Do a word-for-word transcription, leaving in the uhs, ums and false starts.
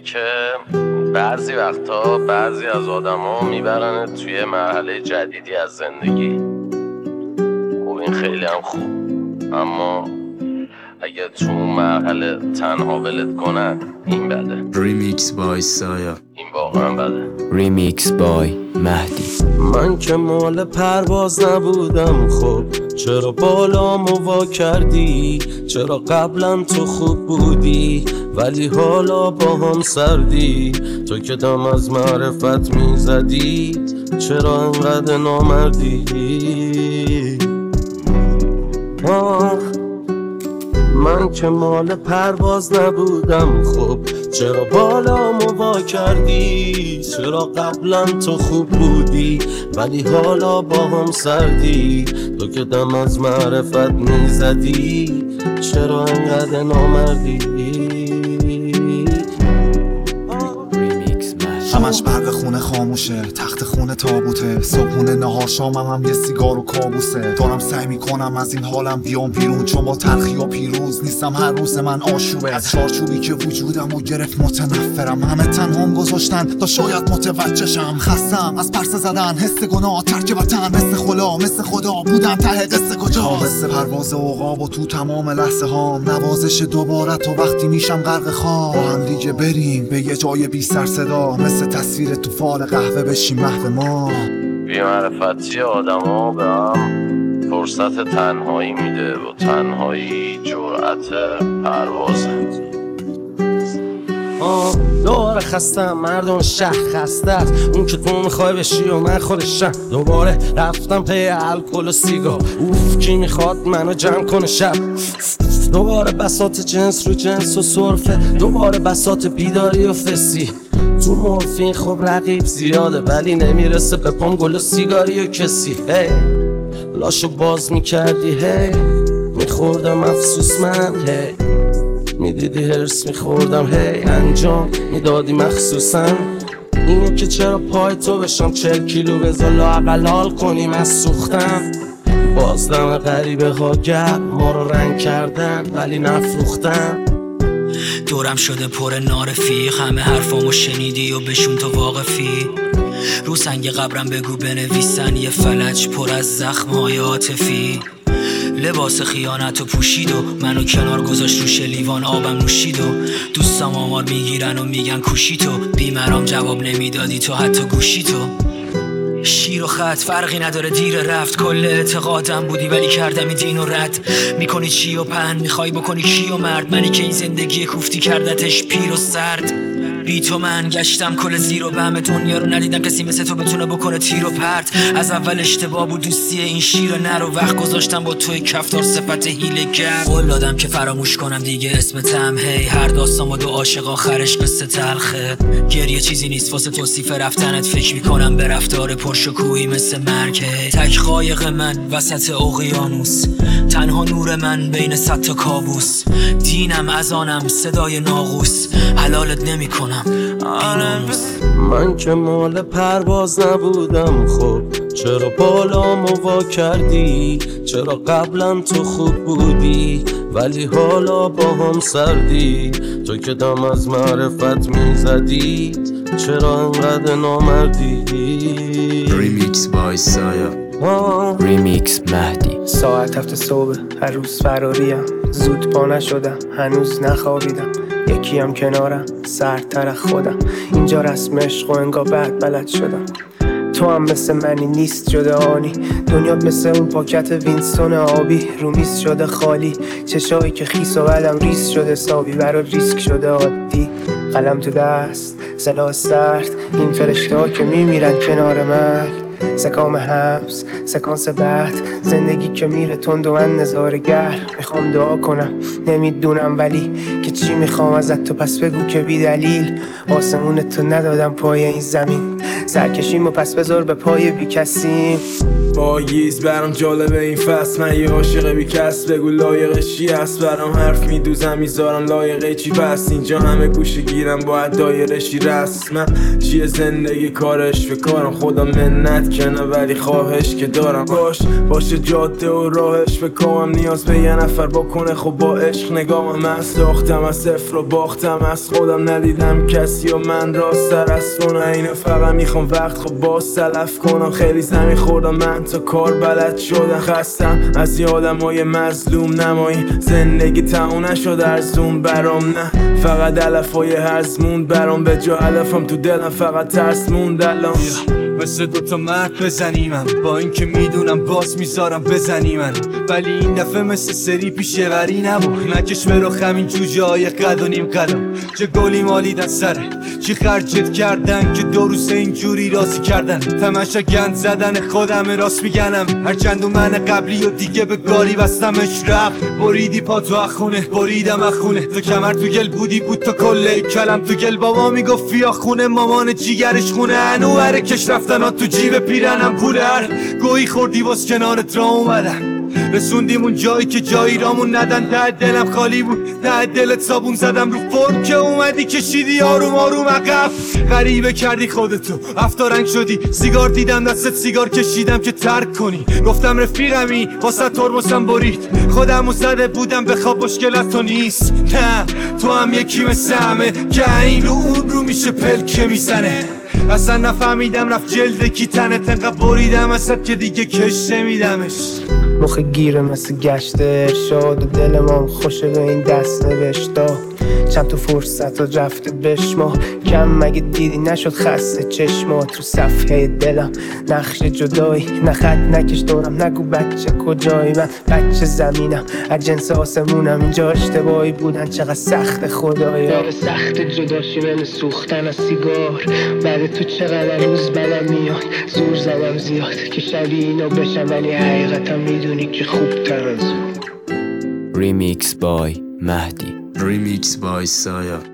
که بعضی وقتا بعضی از آدم ها میبرن توی مرحله جدیدی از زندگی. خب این خیلی هم خوب، اما اگه تو اون مرحله تنها ولت کنن این بده. ریمیکس بای سایا، این واقعا بده. ریمیکس بای مهدی. من که مال پرواز نبودم، خب چرا بالامو وا کردی؟ چرا قبلا تو خوب بودی ولی حالا با هم سردی؟ تو که دم از معرفت میزدی، چرا انقدر نامردی؟ آه من که مال پرواز نبودم، خب چرا بالامو وا کردی؟ چرا قبلا تو خوب بودی ولی حالا با هم سردی؟ تو که دم از معرفت میزدی، چرا انقدر نامردی؟ همش برق خونه خاموشه، تخت خونه تابوته، صبحونه نهار شامم هم یه سیگار و کابوسه. دارم سعی میکنم از این حالم بیام بیرون، چون با تلخی و پیروز نیستم، هر روز من آشوبه. از چارچوبی که وجودم و گرفت متنفرم، همه تنهام گذاشتن تا شاید متوجهشم. خستم از پرسه زدن، حس گناه، ترک وطن، مثل خلا مثل خدا بودم ته قصه کجا. مثل پرواز عقاب و تو تمام لحظه هام، نوازش دوباره تو وقتی میشم غرق خواب. با هم دیگه بریم به یه جای بی سر صدا، مثل تصویر تو فال قهوه بشیم محو ما. بی‌معرفتی آدم ها به هم فرصت تنهایی میده و تنهایی جرأت پروازه. آه دوباره خستم، مردم شهر خسته است. اون که تو میخوای بشی و من خودشم. دوباره رفتم پی الکل و سیگار، اوف کی میخواد منو جمع کنه شب. دوباره بساط جنس رو جنس و سرفه، دوباره بساط بیداری و فسی. تو مورفین خب رقیب زیاده ولی نمیرسه به پام گل و سیگاری و کسی. هی لاشو باز میکردی، هی میخوردم افسوس من، هی میدیدی هرس میخوردم، هی انجام میدادی مخصوصا. اینو که چرا پای تو بشم چل کیلو بذار لااقل حال کنیم از سوختن. بازدم غریبه ها گرد ما رو رنگ کردن ولی نفروختن. دورم شده پر نارفیق، همه حرفامو شنیدی و بهشون تو واقفی. رو سنگ قبرم بگو بنویسن یه فلج پر از زخم‌های عاطفی. لباس خیانت و پوشید و منو کنار گذاشت رو شلیوان آبم نوشید و دوستام آمار میگیرن و میگن کوشی تو. بیمرام جواب نمیدادی تو حتی گوشی تو. شیر و خط فرقی نداره دیر رفت، کل اعتقادم بودی ولی کردم این دین و رد. میکنی چی و پهن میخوای بکنی کی و مرد، منی که این زندگی کوفتی کردتش پیر و سرد. بی تو من گشتم کل زیر و بم دنیا رو، ندیدم کسی مثل تو بتونه بکنه تیر و پرت. از اول اشتباه بود دوستی این شیر نر و وقت گذاشتم با توی کفتار صفت هیله کرد. قول دادم که فراموش کنم دیگه اسمتم، هی هر داستان با دو عاشق آخرش قصه تلخه. گریه چیزی نیست واسه توصیف رفتنت، فکر میکنم به رفتار پرشکوهی مثل مرگ. تک قایق من وسط اقیانوس، تنها نور من بین صد تا کابوس. دینم از آنم صدای ناقوس، حلالت نمیکنم من که مال پرواز نبودم، خب چرا بالامو وا کردی؟ چرا قبلا تو خوب بودی ولی حالا با هم سردی؟ تو که دم از معرفت میزدی، چرا انقدر نامردی؟ ریمیکس بای سایا، ریمیکس مهدی. ساعت هفت صبح هر روز فراریم، زود پا نشدم هنوز نخوابیدم. یکی هم کنارم سردتر از خودم، اینجا رسم عشق و انگار بعد بلد شدم. تو هم مثل منی نیست جدا آنی، دنیات مثل اون پاکت وینستون آبی رو میز شده خالی. چشایی که خیس و بعدم ریس شده سابی، برات ریسک شده عادی. قلم تو دست سلاح سرد، این فرشته ها که میمیرن کنار من. سکام حبس سکانس بعد، زندگی که میره تند و من نظاره‌گر. میخوام دعا کنم نمیدونم ولی که چی میخوام ازت، تو پس بگو که بی دلیل آسمون تو ندادم پای این زمین. سرکشیم و پس بذار به پای بی کسی. پاییز برام جالبه این فصل، من یه عاشق بی کس، بگو لایق چی هست. برام حرف میدوزم میذارم لایقه چی بس، اینجا همه گوشه گیرم باید دایره شی رسمم. چیه زندگی کارش به کارم، خدا منت کنه ولی خواهش که دارم. باش باشه جاده و راهش به کامم، نیاز به یه نفر بکنه خب با عشق نگامم. من ساختم از صفر و باختم از خودم، ندیدم کسی و من راست سر از تو. اینو فقط میخوام وقت خب باز سلف کنم. خیلی زمین خوردم من تا کار بلد شدم، خستم از یه آدمای مظلوم نمایی. زندگی تموم نشد ارزون برام، نه فقط علفای هرز موند برام. به جا علفم تو دلم فقط ترس موند الان. مثل دوتا مرد بزنیمم، با این که میدونم باز میذارم بزنی من، ولی این دفعه مثل سری پیشه وری نبود. نکش به رخ همین جوجه های قد و نیم قدم، چه گلی مالیدن سره، چی خرجت کردن که دو روز اینجوری راضی کردن. تماشا گند زدن خودم راست میگنم، هرچند و من قبلی و دیگه به گاری بستمش رفت. بریدی پا تو اخونه بریدم اخونه، تو کمر تو گل بودی بود تو کله کلم تو گل. بابا میگفت فیا خونه مامان جیگرش خونه، انواره کش رفتن ها تو جیب پیرنم پول هر گویی خوردی باز کنارت را اومدن. رسوندیم اون جایی که جایی رامون ندن، ته دلم خالی بود ته دلت صابون زدم رو فرم که اومدی کشیدی آروم آروم عقب. غریبه کردی خودتو هفتا رنگ شدی، سیگار دیدم دستت سیگار کشیدم که ترک کنی. گفتم رفیقمی واسه ترمزم برید، خودمو زده بودم بخواب مشکلت تو نیست. نه تو هم یکی مثل همه که این رو اون رو میشه پلکه میزنه. اصلا نفهمیدم رفت جلد کی تنت انقدر بریدم ازت که دیگه کش نمیدمش. مخ گیره مثل گشت ارشاد و دل ما خوشه به این دست نوشتا. چند تو فرصت و رفته بشما کم مگه دیدی نشد خسته چشما. تو صفحه دلم نقش جدایی، نه خط نکش دورم نگو بچه کجایی. من بچه زمینم از جنس آسمونم، اینجا اشتباهی بودن چقدر سخت خدایا. داره سخت جداشی من سوختن از سیگار، بعد تو چقدر روز بلم میاد. زور زدم زیاد که شبیه اینا بشم، ولی حقیقتا میدونی که خوب تر از اون. Remix by Mahdi. Remix by Saya.